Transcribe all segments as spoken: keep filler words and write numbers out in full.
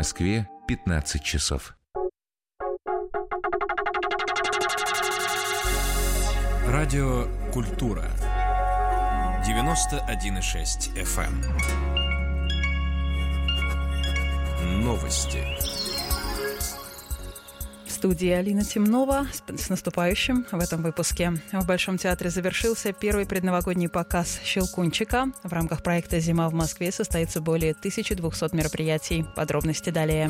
Москве пятнадцать часов. Радио «Культура». девяносто один и шесть эф эм. Новости. В студии Алина Темнова. С наступающим в этом выпуске. В Большом театре завершился первый предновогодний показ «Щелкунчика». В рамках проекта «Зима в Москве» состоится более тысячи двухсот мероприятий. Подробности далее.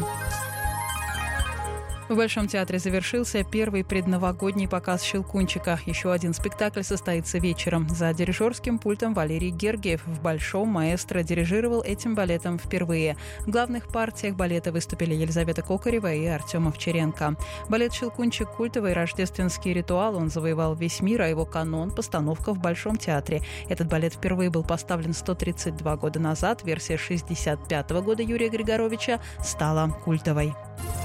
В Большом театре завершился первый предновогодний показ «Щелкунчика». Еще один спектакль состоится вечером. За дирижерским пультом Валерий Гергиев. В Большом маэстро дирижировал этим балетом впервые. В главных партиях балета выступили Елизавета Кокарева и Артем Овчаренко. Балет «Щелкунчик» – культовый рождественский ритуал. Он завоевал весь мир, а его канон – постановка в Большом театре. Этот балет впервые был поставлен сто тридцать два года назад. Версия шестьдесят пятого года Юрия Григоровича стала культовой.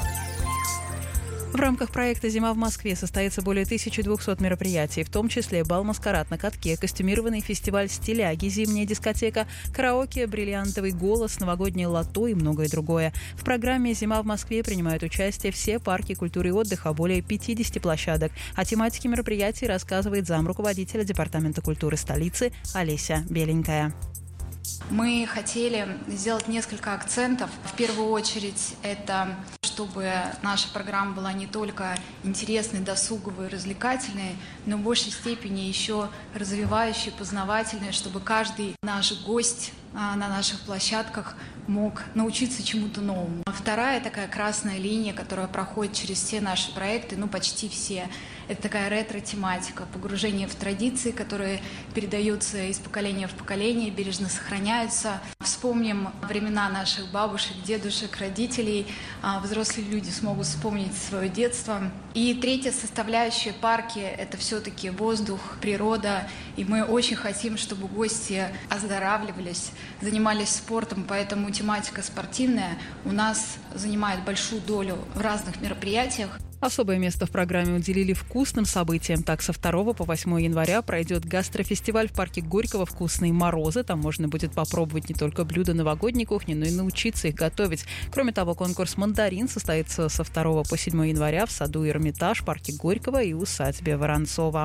В рамках проекта «Зима в Москве» состоится более тысячи двухсот мероприятий, в том числе бал-маскарад на катке, костюмированный фестиваль «Стиляги», зимняя дискотека, караоке, бриллиантовый голос, новогоднее лото и многое другое. В программе «Зима в Москве» принимают участие все парки культуры и отдыха, более пятидесяти площадок. О тематике мероприятий рассказывает замруководителя Департамента культуры столицы Олеся Беленькая. Мы хотели сделать несколько акцентов. В первую очередь, это чтобы наша программа была не только интересной, досуговой, развлекательной, но в большей степени еще развивающей, познавательной, чтобы каждый наш гость на наших площадках мог научиться чему-то новому. Вторая такая красная линия, которая проходит через все наши проекты, ну почти все, это такая ретро-тематика, погружение в традиции, которые передаются из поколения в поколение, бережно сохраняются. Вспомним времена наших бабушек, дедушек, родителей. Взрослые люди смогут вспомнить свое детство. И третья составляющая парки – это все-таки воздух, природа. И мы очень хотим, чтобы гости оздоравливались, занимались спортом, поэтому тематика спортивная у нас занимает большую долю в разных мероприятиях. Особое место в программе уделили вкусным событиям. Так, со второго по восьмое января пройдет гастрофестиваль в парке Горького «Вкусные морозы». Там можно будет попробовать не только блюда новогодней кухни, но и научиться их готовить. Кроме того, конкурс «Мандарин» состоится со второго по седьмое января в саду «Эрмитаж», парке Горького и усадьбе Воронцова.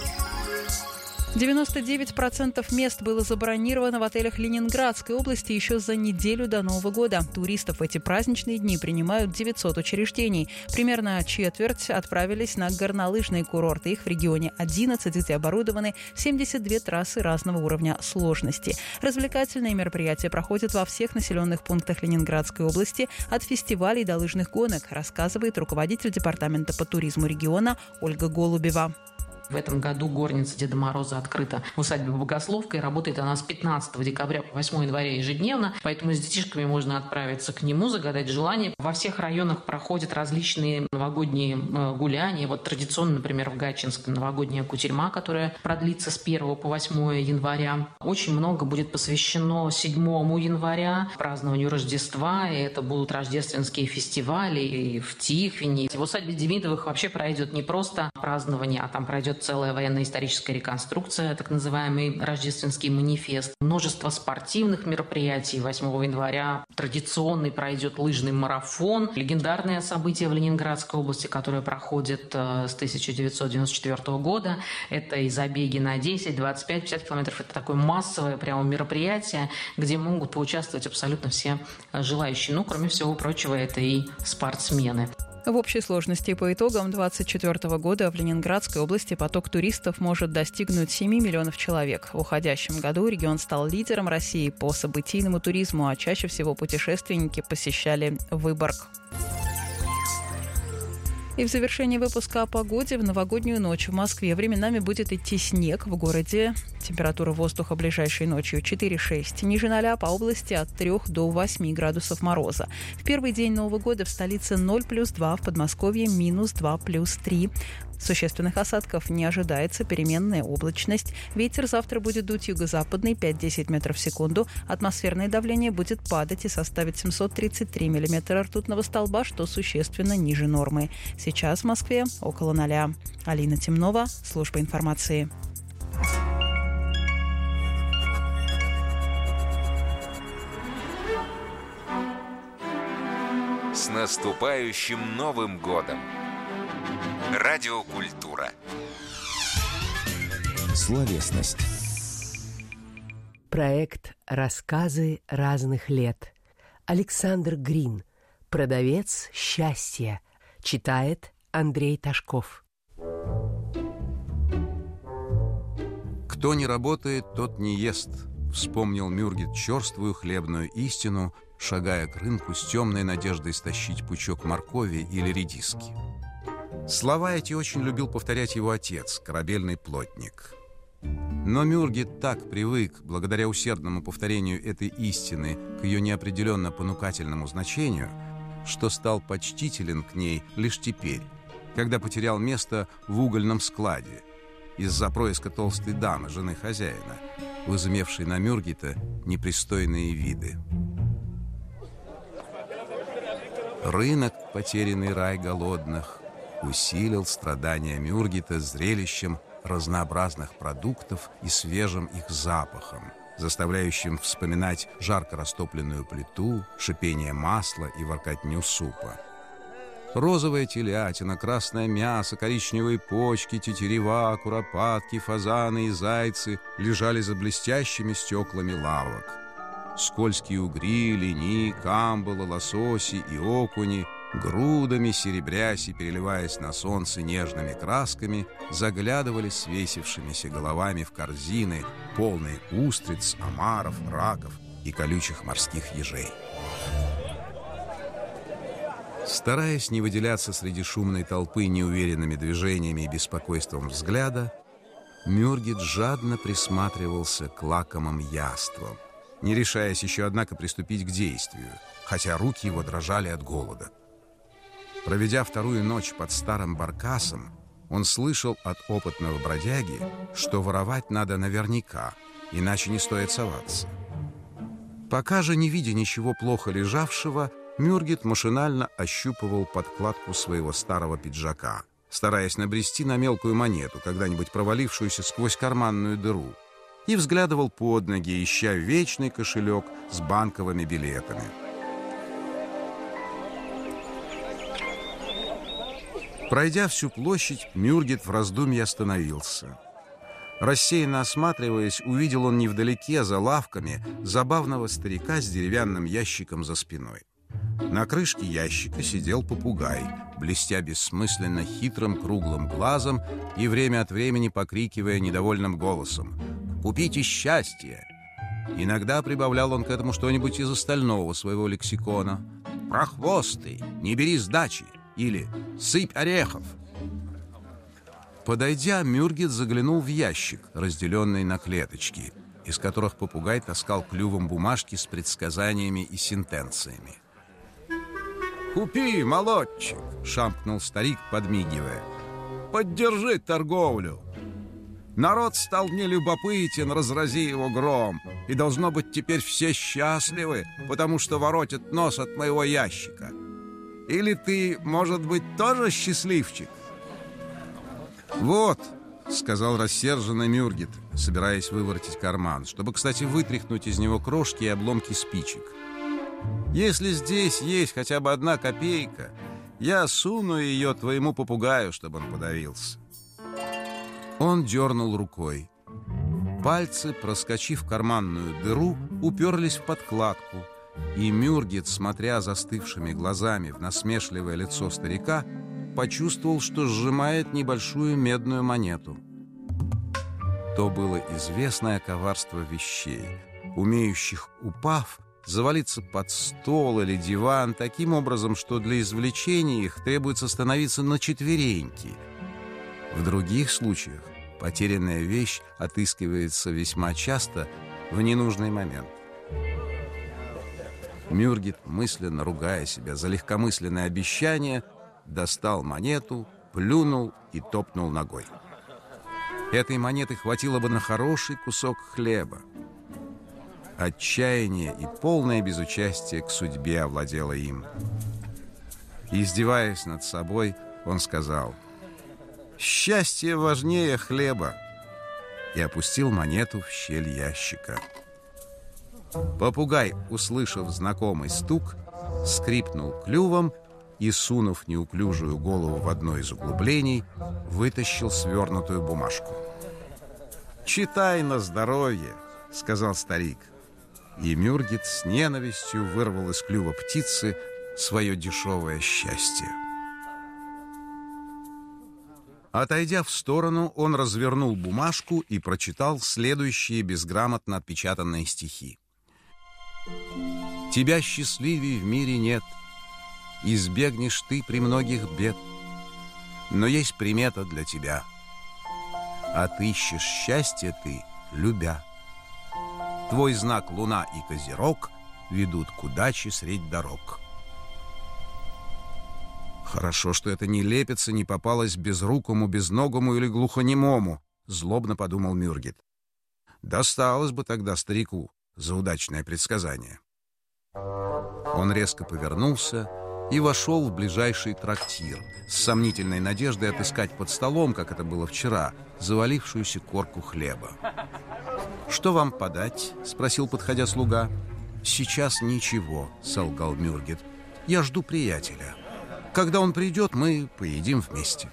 девяносто девять процентов мест было забронировано в отелях Ленинградской области еще за неделю до Нового года. Туристов в эти праздничные дни принимают девятьсот учреждений. Примерно четверть отправились на горнолыжные курорты. Их в регионе одиннадцать, где оборудованы семьдесят две трассы разного уровня сложности. Развлекательные мероприятия проходят во всех населенных пунктах Ленинградской области, от фестивалей до лыжных гонок, рассказывает руководитель департамента по туризму региона Ольга Голубева. В этом году горница Деда Мороза открыта в усадьбе Богословка, и работает она с пятнадцатого декабря по восьмое января ежедневно, поэтому с детишками можно отправиться к нему, загадать желание. Во всех районах проходят различные новогодние гуляния. Вот традиционно, например, в Гатчинском новогодняя кутерьма, которая продлится с первого по восьмое января. Очень много будет посвящено седьмому января празднованию Рождества, и это будут рождественские фестивали и в Тихвине. В усадьбе Демидовых вообще пройдет не просто празднование, а там пройдет целая военно-историческая реконструкция, так называемый рождественский манифест. Множество спортивных мероприятий. восьмого января традиционный пройдет лыжный марафон. Легендарное событие в Ленинградской области, которое проходит с тысяча девятьсот девяносто четвёртого года. Это и забеги на десять, двадцать пять, пятьдесят километров. Это такое массовое прямо мероприятие, где могут поучаствовать абсолютно все желающие. Ну, кроме всего прочего, это и спортсмены. В общей сложности по итогам две тысячи двадцать четвёртого года в Ленинградской области поток туристов может достигнуть семи миллионов человек. В уходящем году регион стал лидером России по событийному туризму, а чаще всего путешественники посещали Выборг. И в завершении выпуска о погоде. В новогоднюю ночь в Москве временами будет идти снег. В городе температура воздуха ближайшей ночью четыре-шесть. Ниже ноля, по области от трёх до восьми градусов мороза. В первый день Нового года в столице ноль плюс два, в Подмосковье минус два плюс три. Существенных осадков не ожидается, переменная облачность. Ветер завтра будет дуть юго-западный пять-десять метров в секунду. Атмосферное давление будет падать и составит семьсот тридцать три миллиметра ртутного столба, что существенно ниже нормы. Сейчас в Москве около ноля. Алина Темнова, служба информации. наступающим Новым годом! Радиокультура. Словесность. Проект «Рассказы разных лет». Александр Грин. Продавец счастья. Читает Андрей Ташков. «Кто не работает, тот не ест», — вспомнил Мюргит черствую хлебную истину, шагая к рынку с темной надеждой стащить пучок моркови или редиски. Слова эти очень любил повторять его отец, корабельный плотник. Но Мюргит так привык, благодаря усердному повторению этой истины, к ее неопределенно понукательному значению, что стал почтителен к ней лишь теперь, когда потерял место в угольном складе из-за происка толстой дамы, жены хозяина, возымевшей на Мюргита непристойные виды. Рынок, потерянный рай голодных, усилил страдания Мюргита зрелищем разнообразных продуктов и свежим их запахом, заставляющим вспоминать жарко растопленную плиту, шипение масла и воркотню супа. Розовая телятина, красное мясо, коричневые почки, тетерева, куропатки, фазаны и зайцы лежали за блестящими стеклами лавок. Скользкие угри, лини, камбалы, лососи и окуни, грудами серебрясь и переливаясь на солнце нежными красками, заглядывали свесившимися головами в корзины, полные устриц, омаров, раков и колючих морских ежей. Стараясь не выделяться среди шумной толпы неуверенными движениями и беспокойством взгляда, Мюргит жадно присматривался к лакомым яствам, не решаясь еще, однако, приступить к действию, хотя руки его дрожали от голода. Проведя вторую ночь под старым баркасом, он слышал от опытного бродяги, что воровать надо наверняка, иначе не стоит соваться. Пока же, не видя ничего плохо лежавшего, Мюргит машинально ощупывал подкладку своего старого пиджака, стараясь набрести на мелкую монету, когда-нибудь провалившуюся сквозь карманную дыру, и взглядывал под ноги, ища вечный кошелек с банковыми билетами. Пройдя всю площадь, Мюргит в раздумье остановился. Рассеянно осматриваясь, увидел он невдалеке, за лавками, забавного старика с деревянным ящиком за спиной. На крышке ящика сидел попугай, блестя бессмысленно хитрым круглым глазом и время от времени покрикивая недовольным голосом: «Купите счастье!». Иногда прибавлял он к этому что-нибудь из остального своего лексикона: «Прохвостый, не бери сдачи!» или «Сыпь орехов!». Подойдя, Мюргит заглянул в ящик, разделенный на клеточки, из которых попугай таскал клювом бумажки с предсказаниями и сентенциями. «Купи, молодчик!» — шамкнул старик, подмигивая. «Поддержи торговлю! Народ стал мне любопытен, разрази его гром, и, должно быть, теперь все счастливы, потому что воротят нос от моего ящика. Или ты, может быть, тоже счастливчик?» «Вот», — сказал рассерженный Мюргит, собираясь выворотить карман, чтобы, кстати, вытряхнуть из него крошки и обломки спичек. «Если здесь есть хотя бы одна копейка, я суну ее твоему попугаю, чтобы он подавился». Он дернул рукой. Пальцы, проскочив карманную дыру, уперлись в подкладку, и Мюргит, смотря застывшими глазами в насмешливое лицо старика, почувствовал, что сжимает небольшую медную монету. То было известное коварство вещей, умеющих, упав, завалиться под стол или диван таким образом, что для извлечения их требуется становиться на четвереньки. В других случаях потерянная вещь отыскивается весьма часто в ненужный момент. Мюргит, мысленно ругая себя за легкомысленное обещание, достал монету, плюнул и топнул ногой. Этой монеты хватило бы на хороший кусок хлеба. Отчаяние и полное безучастие к судьбе овладело им. Издеваясь над собой, он сказал: «Счастье важнее хлеба», и опустил монету в щель ящика. Попугай, услышав знакомый стук, скрипнул клювом и, сунув неуклюжую голову в одно из углублений, вытащил свернутую бумажку. «Читай на здоровье», — сказал старик. И Мюргит с ненавистью вырвал из клюва птицы свое дешевое счастье. Отойдя в сторону, он развернул бумажку и прочитал следующие безграмотно отпечатанные стихи. «Тебя счастливей в мире нет, избегнешь ты при многих бед, но есть примета для тебя. Отыщешь счастье ты, любя. Твой знак луна и козерог ведут к удаче средь дорог». «Хорошо, что эта нелепица не попалась безрукому, безногому или глухонемому», — злобно подумал Мюргит. «Досталось бы тогда старику за удачное предсказание». Он резко повернулся и вошел в ближайший трактир с сомнительной надеждой отыскать под столом, как это было вчера, завалившуюся корку хлеба. «Что вам подать?» — спросил, подходя слуга. «Сейчас ничего», — солгал Мюргит. «Я жду приятеля. Когда он придет, мы поедим вместе».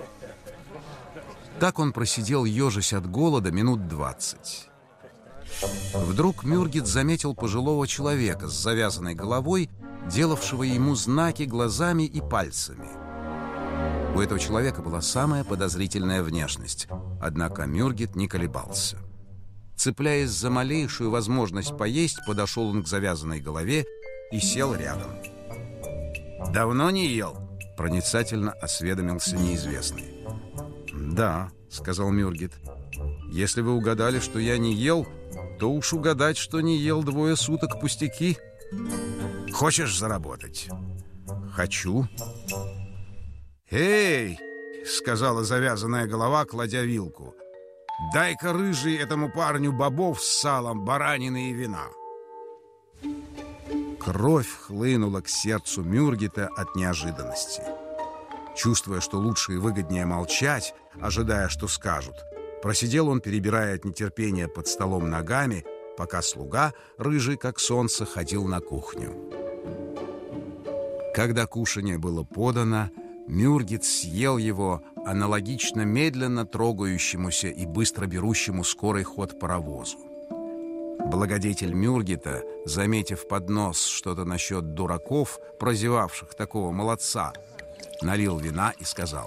Так он просидел, ежась от голода, минут двадцать. Вдруг Мюргит заметил пожилого человека с завязанной головой, делавшего ему знаки глазами и пальцами. У этого человека была самая подозрительная внешность, однако Мюргит не колебался. Цепляясь за малейшую возможность поесть, подошел он к завязанной голове и сел рядом. «Давно не ел?» — проницательно осведомился неизвестный. «Да», — сказал Мюргит. «Если вы угадали, что я не ел, то уж угадать, что не ел двое суток, пустяки». «Хочешь заработать?» «Хочу». «Эй!» — сказала завязанная голова, кладя вилку. «Дай-ка, рыжий, этому парню бобов с салом, баранины и вина». Кровь хлынула к сердцу Мюргита от неожиданности. Чувствуя, что лучше и выгоднее молчать, ожидая, что скажут, просидел он, перебирая от нетерпения под столом ногами, пока слуга, рыжий как солнце, ходил на кухню. Когда кушанье было подано, Мюргит съел его аналогично медленно трогающемуся и быстро берущему скорый ход паровозу. Благодетель Мюргита, заметив под нос что-то насчет дураков, прозевавших такого молодца, налил вина и сказал: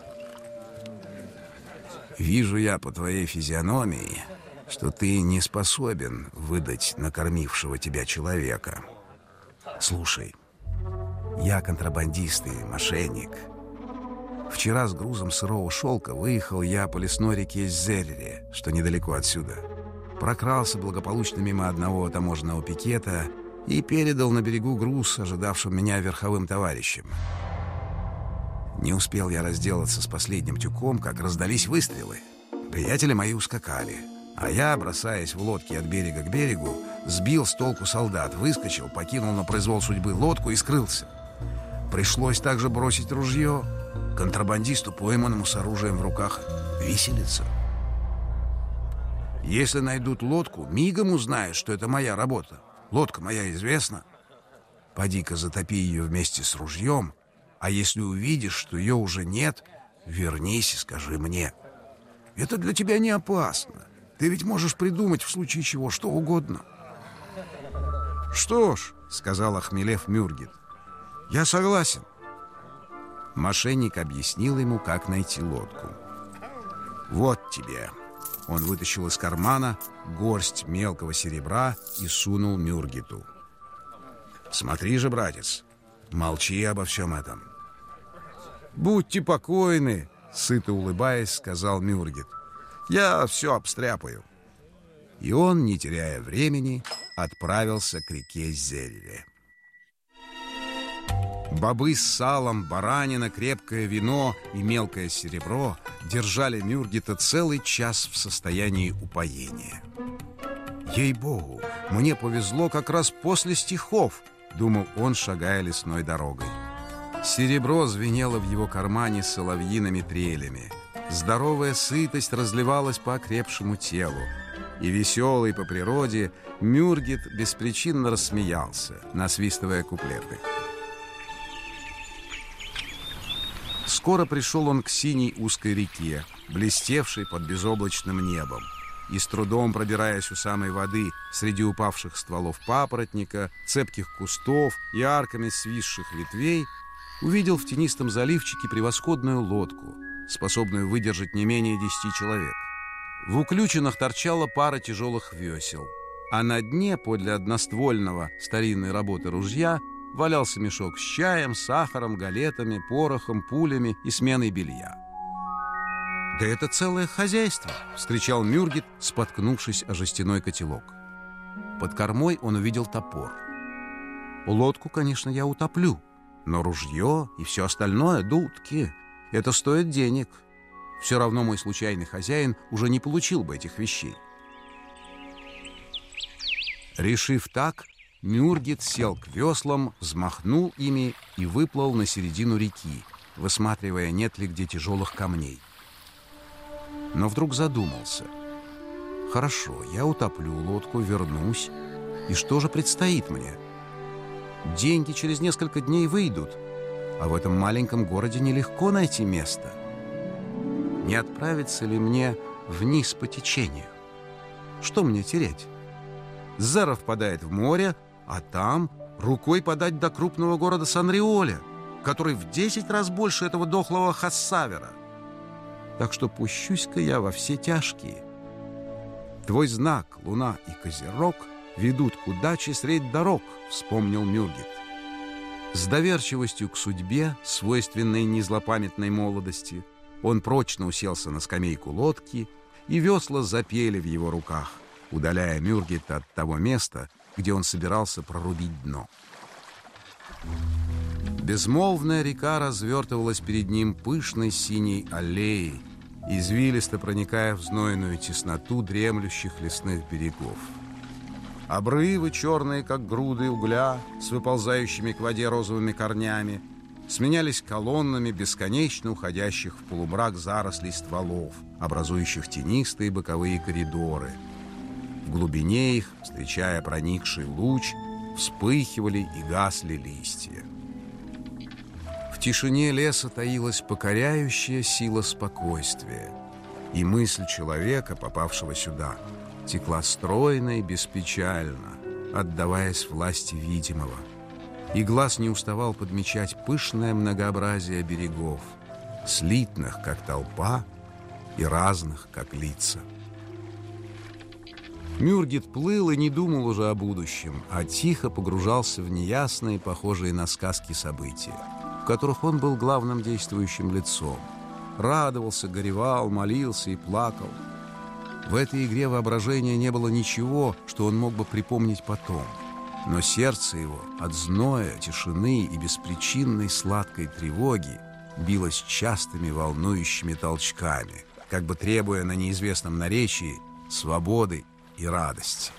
«Вижу я по твоей физиономии, что ты не способен выдать накормившего тебя человека. Слушай, я контрабандист и мошенник. Вчера с грузом сырого шелка выехал я по лесной реке Зерре, что недалеко отсюда. Прокрался благополучно мимо одного таможенного пикета и передал на берегу груз ожидавшим меня верховым товарищам. Не успел я разделаться с последним тюком, как раздались выстрелы. Приятели мои ускакали, а я, бросаясь в лодке от берега к берегу, сбил с толку солдат, выскочил, покинул на произвол судьбы лодку и скрылся. Пришлось также бросить ружье. Контрабандисту, пойманному с оружием в руках, виселица. Если найдут лодку, мигом узнаешь, что это моя работа. Лодка моя известна. Поди-ка затопи ее вместе с ружьем, а если увидишь, что ее уже нет, вернись и скажи мне. Это для тебя не опасно. Ты ведь можешь придумать в случае чего что угодно». «Что ж», — сказал охмелев Мюргит, — «я согласен». Мошенник объяснил ему, как найти лодку. «Вот тебе». Он вытащил из кармана горсть мелкого серебра и сунул Мюргиту. «Смотри же, братец, молчи обо всем этом». «Будьте покойны», — сыто улыбаясь, сказал Мюргит. «Я все обстряпаю». И он, не теряя времени, отправился к реке Зерре. Бобы с салом, баранина, крепкое вино и мелкое серебро держали Мюргита целый час в состоянии упоения. «Ей-богу, мне повезло как раз после стихов», — думал он, шагая лесной дорогой. Серебро звенело в его кармане соловьиными трелями. Здоровая сытость разливалась по окрепшему телу. И веселый по природе Мюргит беспричинно рассмеялся, насвистывая куплеты. Скоро пришел он к синей узкой реке, блестевшей под безоблачным небом, и с трудом пробираясь у самой воды среди упавших стволов папоротника, цепких кустов и арками свисших ветвей, увидел в тенистом заливчике превосходную лодку, способную выдержать не менее десяти человек. В уключинах торчала пара тяжелых весел, а на дне подле одноствольного старинной работы ружья валялся мешок с чаем, сахаром, галетами, порохом, пулями и сменой белья. «Да это целое хозяйство!» — вскричал Мюргит, споткнувшись о жестяной котелок. Под кормой он увидел топор. «Лодку, конечно, я утоплю, но ружье и все остальное — дудки. Это стоит денег. Все равно мой случайный хозяин уже не получил бы этих вещей». Решив так, Мюргит сел к веслам, взмахнул ими и выплыл на середину реки, высматривая, нет ли где тяжелых камней. Но вдруг задумался. «Хорошо, я утоплю лодку, вернусь. И что же предстоит мне? Деньги через несколько дней выйдут, а в этом маленьком городе нелегко найти место. Не отправиться ли мне вниз по течению? Что мне терять? Зара впадает в море, а там рукой подать до крупного города Сан-Риоля, который в десять раз больше этого дохлого Хассавера. Так что пущусь-ка я во все тяжкие. Твой знак, луна и козерог, ведут к удаче средь дорог», — вспомнил Мюргит. С доверчивостью к судьбе, свойственной незлопамятной молодости, он прочно уселся на скамейку лодки, и весла запели в его руках, удаляя Мюргита от того места, где он собирался прорубить дно. Безмолвная река развертывалась перед ним пышной синей аллеей, извилисто проникая в знойную тесноту дремлющих лесных берегов. Обрывы, черные, как груды угля, с выползающими к воде розовыми корнями, сменялись колоннами бесконечно уходящих в полумрак зарослей стволов, образующих тенистые боковые коридоры. В глубине их, встречая проникший луч, вспыхивали и гасли листья. В тишине леса таилась покоряющая сила спокойствия, и мысль человека, попавшего сюда, текла стройно и беспечально, отдаваясь власти видимого, и глаз не уставал подмечать пышное многообразие берегов, слитных, как толпа, и разных, как лица. Мюргит плыл и не думал уже о будущем, а тихо погружался в неясные, похожие на сказки события, в которых он был главным действующим лицом. Радовался, горевал, молился и плакал. В этой игре воображения не было ничего, что он мог бы припомнить потом. Но сердце его от зноя, тишины и беспричинной сладкой тревоги билось частыми волнующими толчками, как бы требуя на неизвестном наречии свободы и радости.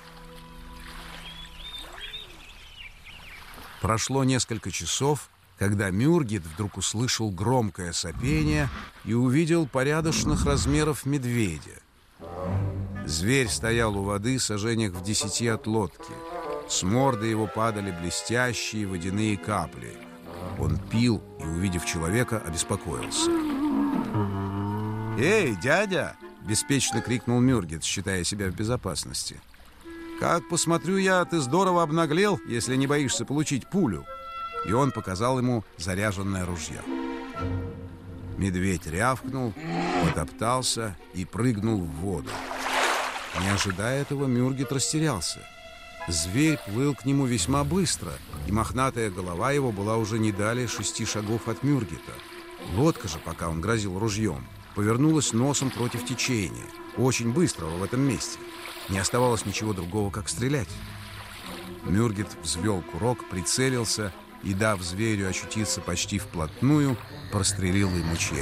Прошло несколько часов, когда Мюргит вдруг услышал громкое сопение и увидел порядочных размеров медведя. Зверь стоял у воды саженях в десяти от лодки. С морды его падали блестящие водяные капли. Он пил и, увидев человека, обеспокоился. «Эй, дядя!» — беспечно крикнул Мюргит, считая себя в безопасности. «Как посмотрю я, ты здорово обнаглел, если не боишься получить пулю!» И он показал ему заряженное ружье. Медведь рявкнул, потоптался и прыгнул в воду. Не ожидая этого, Мюргит растерялся. Зверь плыл к нему весьма быстро, и мохнатая голова его была уже не далее шести шагов от Мюргита. Лодка же, пока он грозил ружьем, повернулась носом против течения, очень быстрого в этом месте. Не оставалось ничего другого, как стрелять. Мюргит взвел курок, прицелился и, дав зверю очутиться почти вплотную, прострелил ему череп.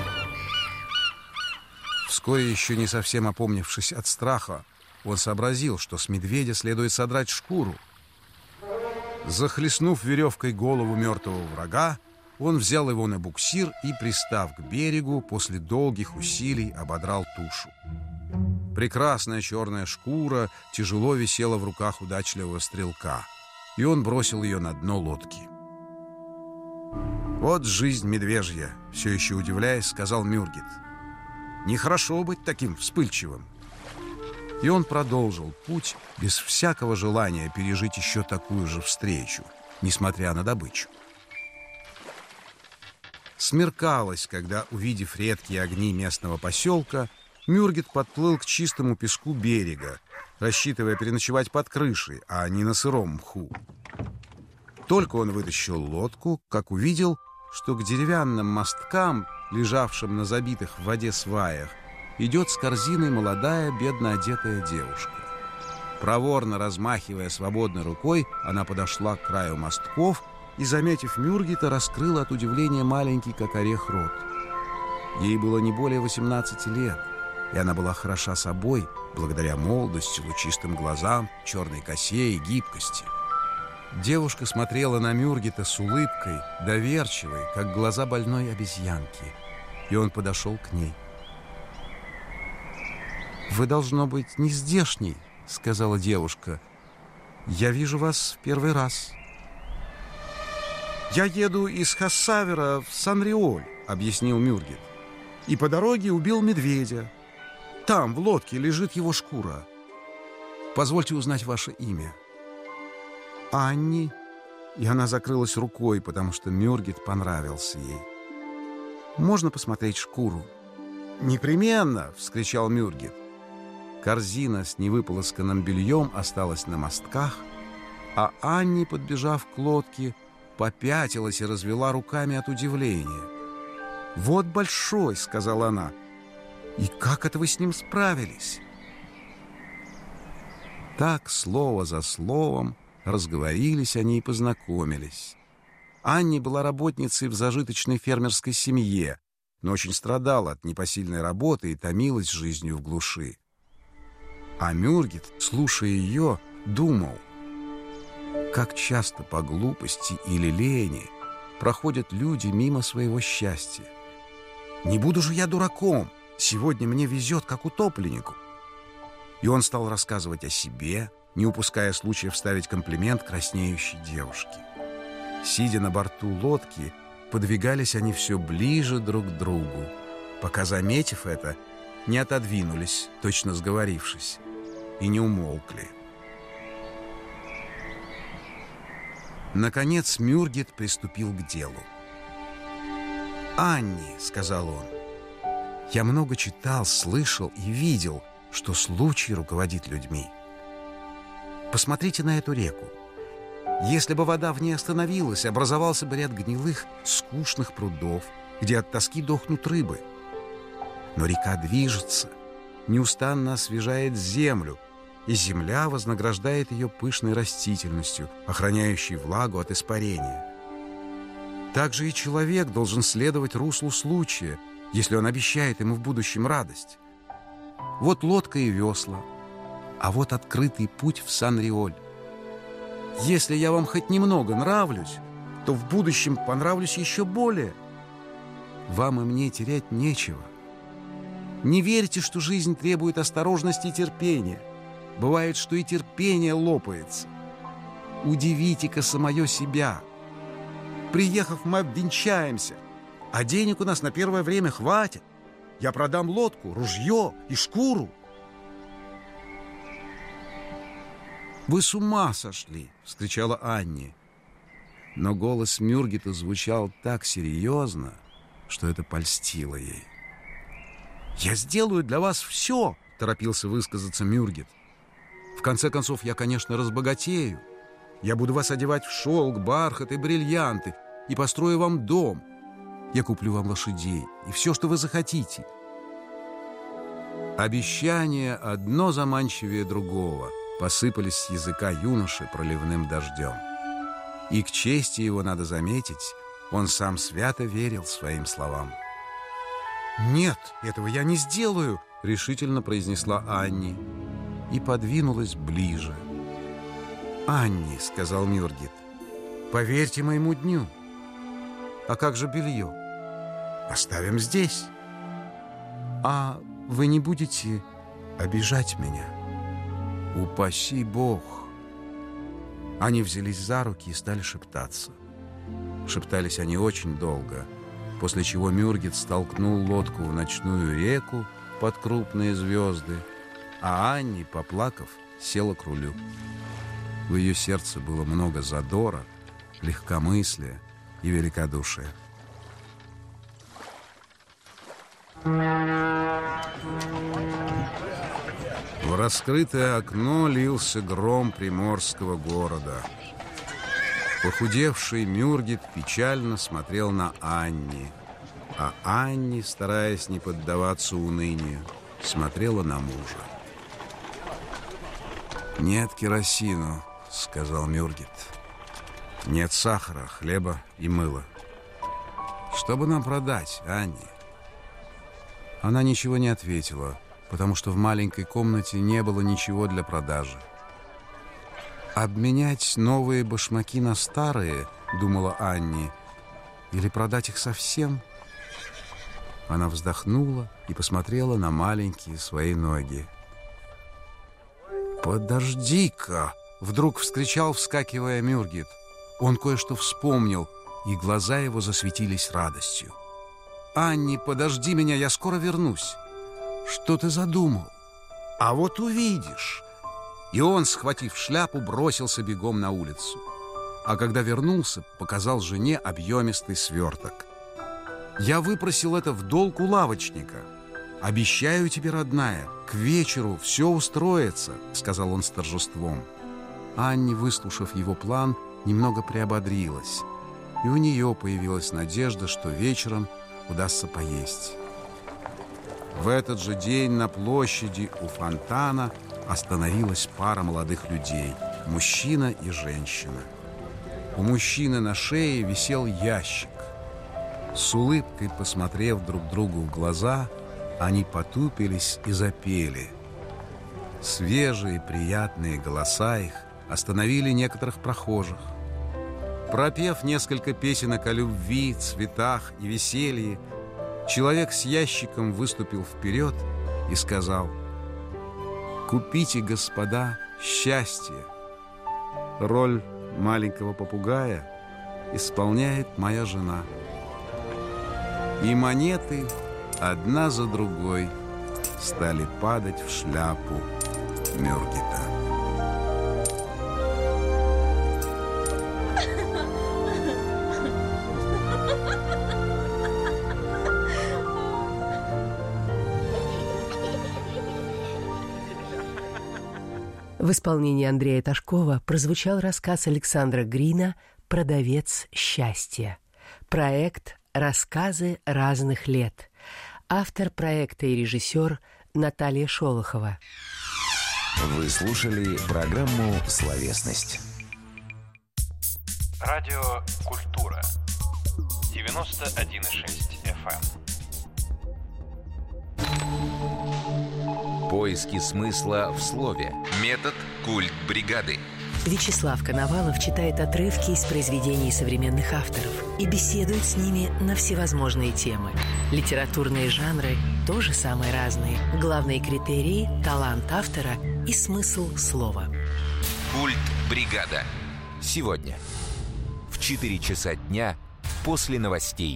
Вскоре, еще не совсем опомнившись от страха, он сообразил, что с медведя следует содрать шкуру. Захлестнув веревкой голову мертвого врага, он взял его на буксир и, пристав к берегу, после долгих усилий ободрал тушу. Прекрасная черная шкура тяжело висела в руках удачливого стрелка, и он бросил ее на дно лодки. «Вот жизнь медвежья», — все еще удивляясь, сказал Мюргит. «Нехорошо быть таким вспыльчивым». И он продолжил путь без всякого желания пережить еще такую же встречу, несмотря на добычу. Смеркалось, когда, увидев редкие огни местного поселка, Мюргит подплыл к чистому песку берега, рассчитывая переночевать под крышей, а не на сыром мху. Только он вытащил лодку, как увидел, что к деревянным мосткам, лежавшим на забитых в воде сваях, идет с корзиной молодая, бедно одетая девушка. Проворно размахивая свободной рукой, она подошла к краю мостков и, заметив Мюргита, раскрыла от удивления маленький, как орех, рот. Ей было не более восемнадцати лет, и она была хороша собой, благодаря молодости, лучистым глазам, черной косе и гибкости. Девушка смотрела на Мюргита с улыбкой, доверчивой, как глаза больной обезьянки, и он подошел к ней. «Вы, должно быть, не здешний», — сказала девушка. «Я вижу вас в первый раз». «Я еду из Хассавера в Сан-Риоль», — объяснил Мюргит. «И по дороге убил медведя. Там, в лодке, лежит его шкура. Позвольте узнать ваше имя». «Анни». И она закрылась рукой, потому что Мюргит понравился ей. «Можно посмотреть шкуру?» «Непременно!» — вскричал Мюргит. Корзина с невыполосканным бельем осталась на мостках, а Анни, подбежав к лодке, попятилась и развела руками от удивления. «Вот большой!» — сказала она. «И как это вы с ним справились?» Так, слово за словом, разговорились они и познакомились. Анни была работницей в зажиточной фермерской семье, но очень страдала от непосильной работы и томилась жизнью в глуши. А Мюргит, слушая ее, думал, как часто по глупости или лени проходят люди мимо своего счастья. «Не буду же я дураком! Сегодня мне везет, как утопленнику!» И он стал рассказывать о себе, не упуская случая вставить комплимент краснеющей девушке. Сидя на борту лодки, подвигались они все ближе друг к другу, пока, заметив это, не отодвинулись, точно сговорившись, и не умолкли. Наконец Мюргит приступил к делу. «Анни», — сказал он, — «я много читал, слышал и видел, что случай руководит людьми. Посмотрите на эту реку. Если бы вода в ней остановилась, образовался бы ряд гнилых, скучных прудов, где от тоски дохнут рыбы. Но река движется, неустанно освежает землю, и земля вознаграждает ее пышной растительностью, охраняющей влагу от испарения. Также и человек должен следовать руслу случая, если он обещает ему в будущем радость. Вот лодка и весла, а вот открытый путь в Сан-Риоль. Если я вам хоть немного нравлюсь, то в будущем понравлюсь еще более. Вам и мне терять нечего. Не верьте, что жизнь требует осторожности и терпения. Бывает, что и терпение лопается. Удивите-ка самое себя. Приехав, мы обвенчаемся, а денег у нас на первое время хватит. Я продам лодку, ружье и шкуру. «Вы с ума сошли!» — вскричала Анни. Но голос Мюргита звучал так серьезно, что это польстило ей. «Я сделаю для вас все!» — торопился высказаться Мюргит. «В конце концов, я, конечно, разбогатею. Я буду вас одевать в шелк, бархат и бриллианты и построю вам дом. Я куплю вам лошадей и все, что вы захотите». Обещания одно заманчивее другого посыпались с языка юноши проливным дождем. И к чести его надо заметить, он сам свято верил своим словам. «Нет, этого я не сделаю», — решительно произнесла Анни и подвинулась ближе. «Анни», — сказал Мюргит, — «поверьте моему дню. А как же белье? Оставим здесь. А вы не будете обижать меня?» «Упаси Бог!» Они взялись за руки и стали шептаться. Шептались они очень долго, после чего Мюргит столкнул лодку в ночную реку под крупные звезды, а Анни, поплакав, села к рулю. В ее сердце было много задора, легкомыслия и великодушия. В раскрытое окно лился гром приморского города. Похудевший Мюргит печально смотрел на Анни, а Анни, стараясь не поддаваться унынию, смотрела на мужа. «Нет керосину», — сказал Мюргит. «Нет сахара, хлеба и мыла. Что бы нам продать, Анни?» Она ничего не ответила, потому что в маленькой комнате не было ничего для продажи. «Обменять новые башмаки на старые, — думала Анни, — или продать их совсем?» Она вздохнула и посмотрела на маленькие свои ноги. «Подожди-ка!» — вдруг вскричал, вскакивая Мюргит. Он кое-что вспомнил, и глаза его засветились радостью. «Анни, подожди меня, я скоро вернусь!» «Что ты задумал?» «А вот увидишь!» И он, схватив шляпу, бросился бегом на улицу. А когда вернулся, показал жене объемистый сверток. «Я выпросил это в долг у лавочника. Обещаю тебе, родная, к вечеру все устроится», — сказал он с торжеством. Анни, выслушав его план, немного приободрилась, и у нее появилась надежда, что вечером удастся поесть. В этот же день на площади у фонтана остановилась пара молодых людей, мужчина и женщина. У мужчины на шее висел ящик. С улыбкой посмотрев друг другу в глаза, они потупились и запели. Свежие, приятные голоса их остановили некоторых прохожих. Пропев несколько песенок о любви, цветах и веселье, человек с ящиком выступил вперед и сказал: «Купите, господа, счастье. Роль маленького попугая исполняет моя жена». И монеты одна за другой стали падать в шляпу Мюргита. В исполнении Андрея Ташкова прозвучал рассказ Александра Грина «Продавец счастья». Проект «Рассказы разных лет». Автор проекта и режиссер Наталья Шолохова. Вы слушали программу «Словесность». Радио «Культура». девяносто один и шесть эф эм. Поиски смысла в слове. Метод «Культ бригады». Вячеслав Коновалов читает отрывки из произведений современных авторов и беседует с ними на всевозможные темы. Литературные жанры тоже самые разные. Главные критерии – талант автора и смысл слова. Культ бригада. Сегодня в четыре часа дня после новостей.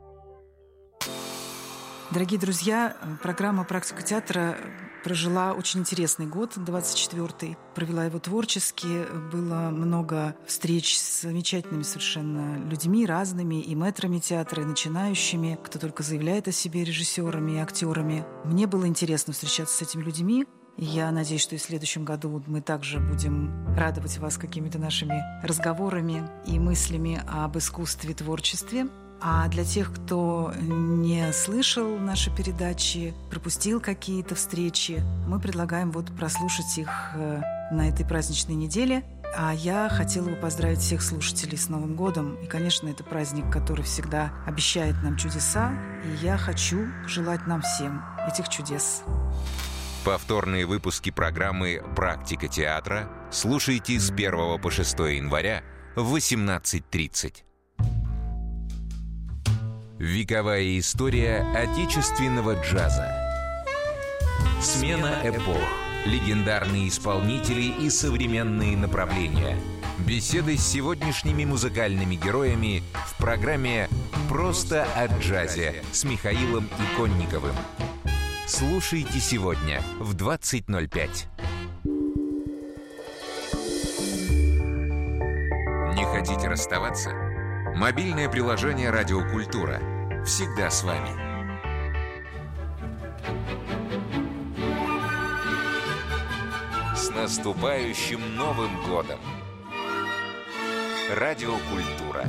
Дорогие друзья, программа «Практика театра» прожила очень интересный год, двадцать четвёртый. Провела его творчески. Было много встреч с замечательными совершенно людьми, разными, и мэтрами театра, и начинающими, кто только заявляет о себе, режиссерами и актерами. Мне было интересно встречаться с этими людьми. И я надеюсь, что и в следующем году мы также будем радовать вас какими-то нашими разговорами и мыслями об искусстве и творчестве. А для тех, кто не слышал наши передачи, пропустил какие-то встречи, мы предлагаем вот прослушать их на этой праздничной неделе. А я хотела бы поздравить всех слушателей с Новым годом. И, конечно, это праздник, который всегда обещает нам чудеса. И я хочу желать нам всем этих чудес. Повторные выпуски программы «Практика театра» слушайте с первого по шестое января в восемнадцать тридцать. Вековая история отечественного джаза. Смена эпох. Легендарные исполнители и современные направления. Беседы с сегодняшними музыкальными героями в программе «Просто о джазе» с Михаилом Иконниковым. Слушайте сегодня в двадцать ноль пять. Не хотите расставаться? Мобильное приложение «Радио Культура» всегда с вами. С наступающим Новым годом! Радио Культура.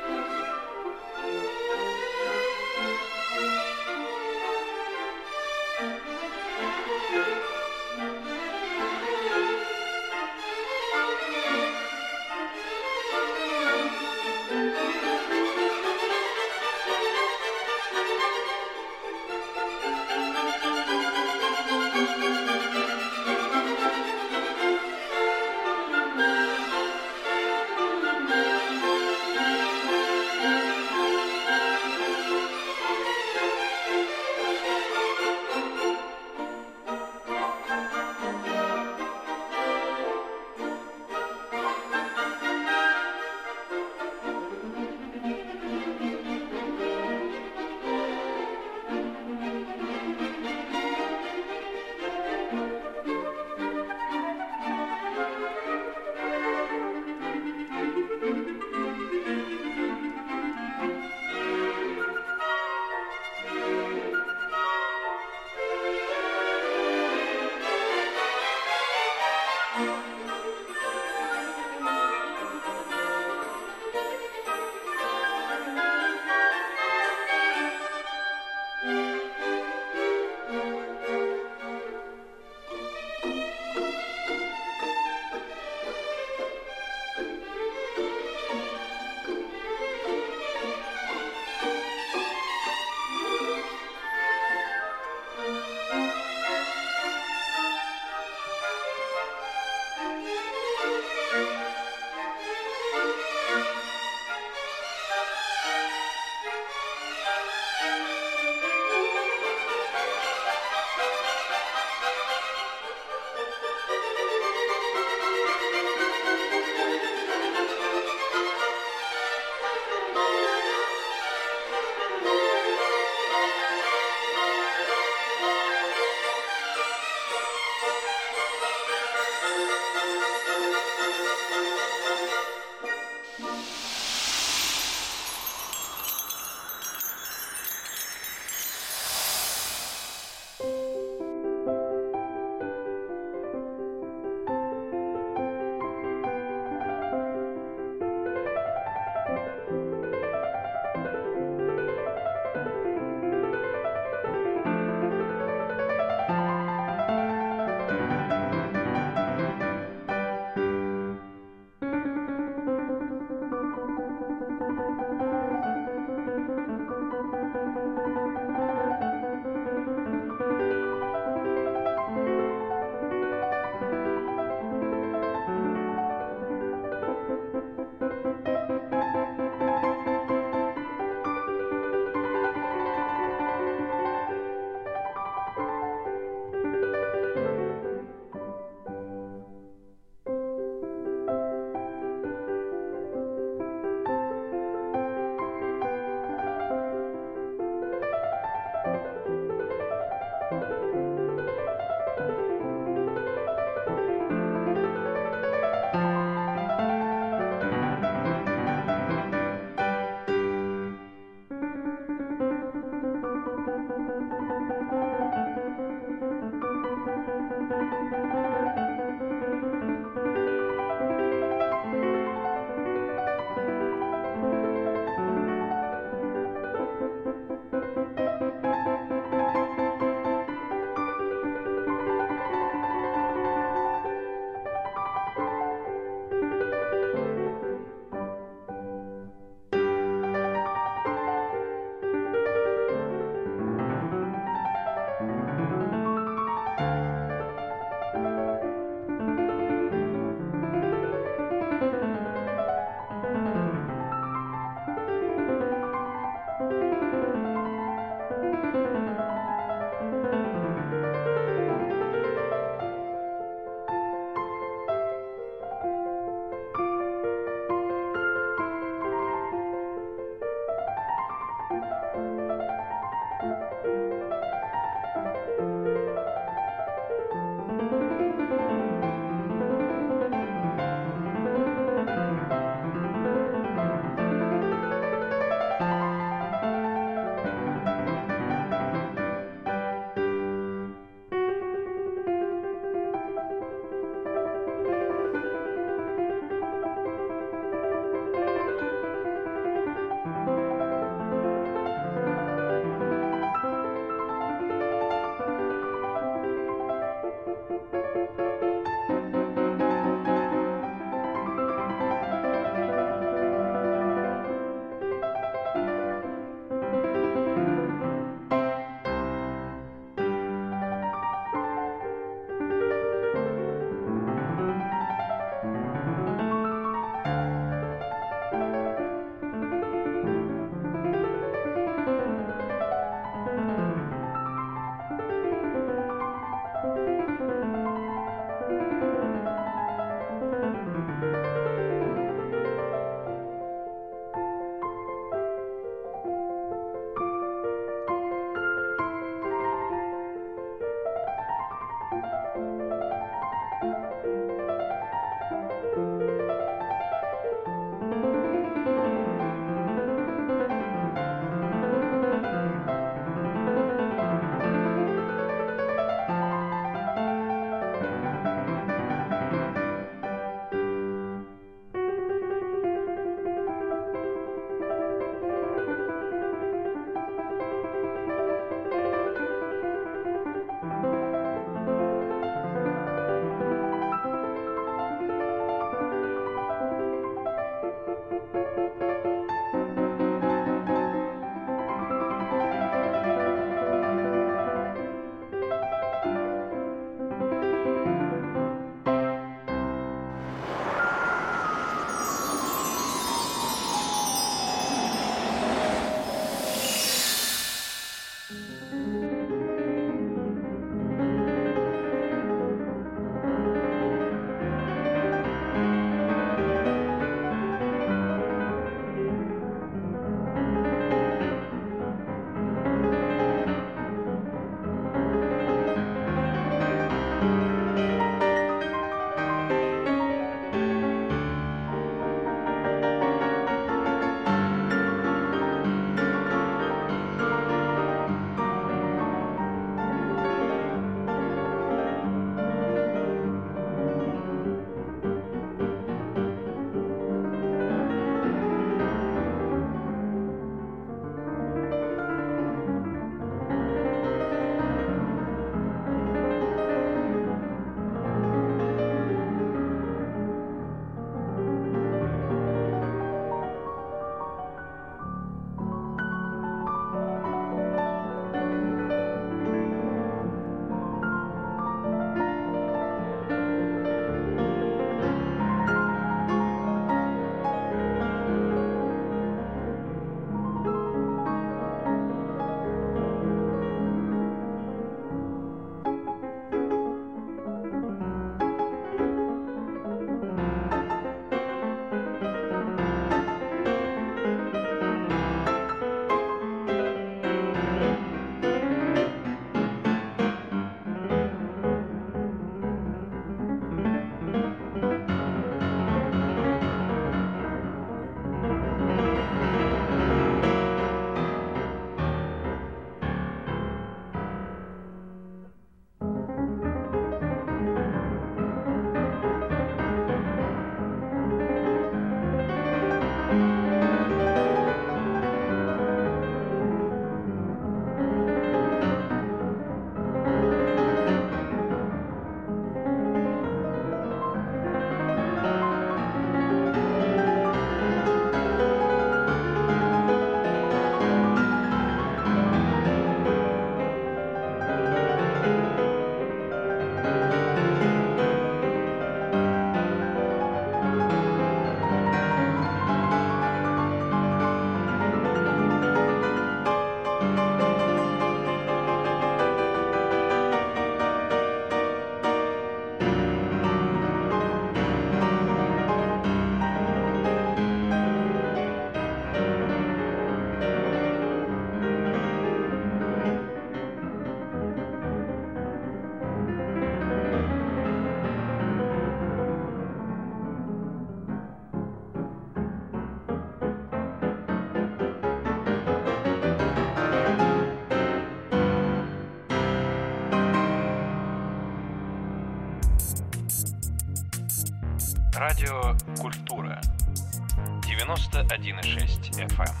Радио «Культура». девяносто один и шесть эф эм.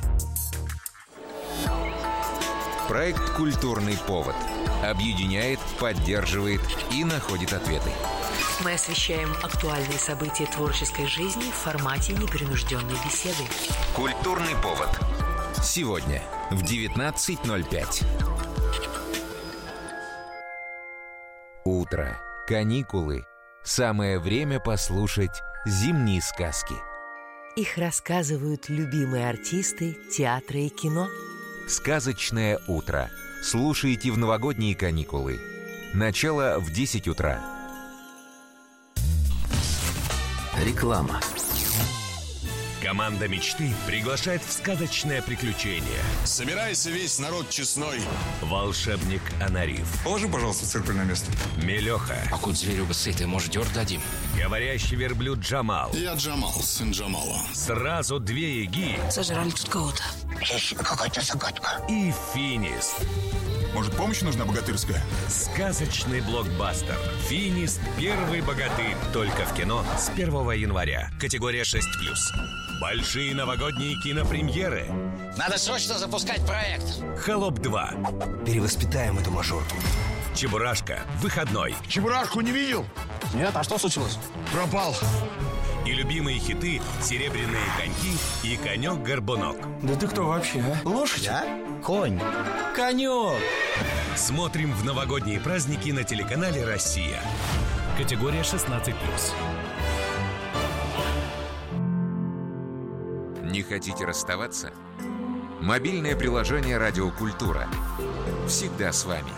Проект «Культурный повод» объединяет, поддерживает и находит ответы. Мы освещаем актуальные события творческой жизни в формате непринужденной беседы. «Культурный повод». Сегодня в девятнадцать ноль пять. Утро, каникулы. Самое время послушать зимние сказки. Их рассказывают любимые артисты театра и кино. «Сказочное утро». Слушайте в новогодние каникулы. Начало в десять утра. Реклама. Команда мечты приглашает в сказочное приключение. Собирайся, весь народ честной. Волшебник Анариф. Положи, пожалуйста, циркуль на место. Мелеха. А кот зверюга сытый, может, дёрг дадим? Говорящий верблюд Джамал. Я Джамал, сын Джамала. Сразу две яги. Сожрали тут кого-то. Есть какая-то загадка. И Финист. Может, помощь нужна богатырская? Сказочный блокбастер. Финист. Первый богатырь. Только в кино с первого января. Категория шесть плюс. Большие новогодние кинопремьеры. Надо срочно запускать проект. Холоп два. Перевоспитаем эту мажорку. Чебурашка. Выходной. Чебурашку не видел? Нет, а что случилось? Пропал. И любимые хиты «Серебряные коньки» и «Конек-горбунок». Да ты кто вообще, а? Лошадь? Я? Конь. Конек. Смотрим в новогодние праздники на телеканале «Россия». Категория шестнадцать плюс. Не хотите расставаться? Мобильное приложение «Радио Культура». Всегда с вами.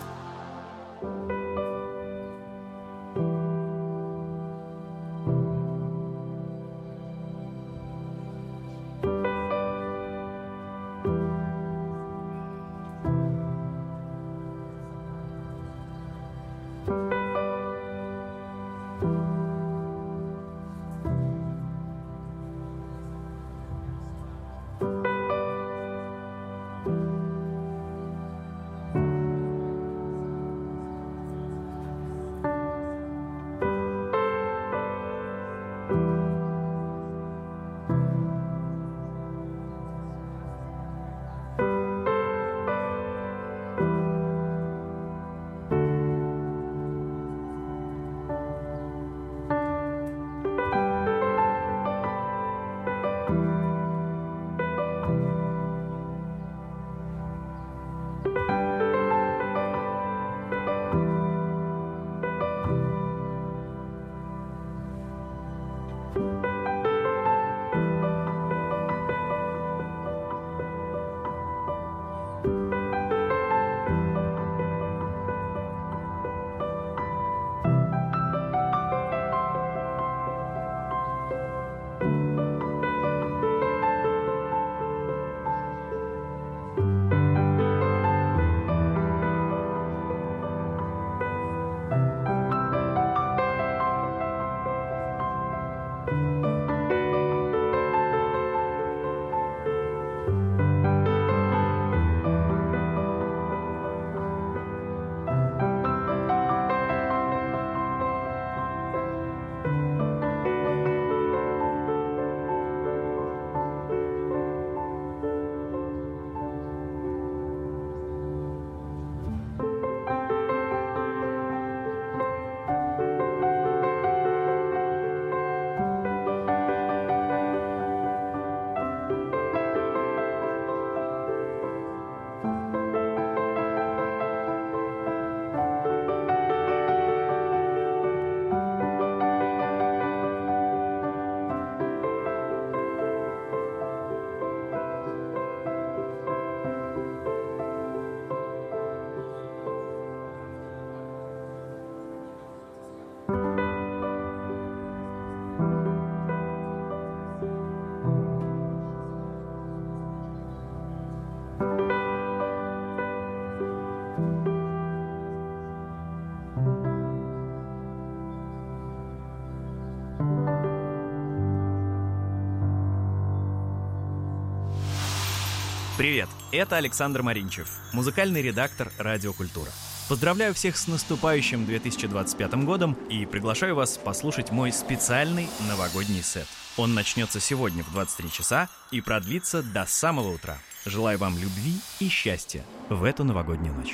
Привет, это Александр Маринчев, музыкальный редактор «Радио Культура». Поздравляю всех с наступающим две тысячи двадцать пятым годом и приглашаю вас послушать мой специальный новогодний сет. Он начнется сегодня в двадцать три часа и продлится до самого утра. Желаю вам любви и счастья в эту новогоднюю ночь.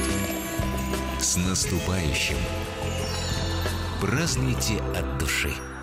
С наступающим! Празднуйте от души!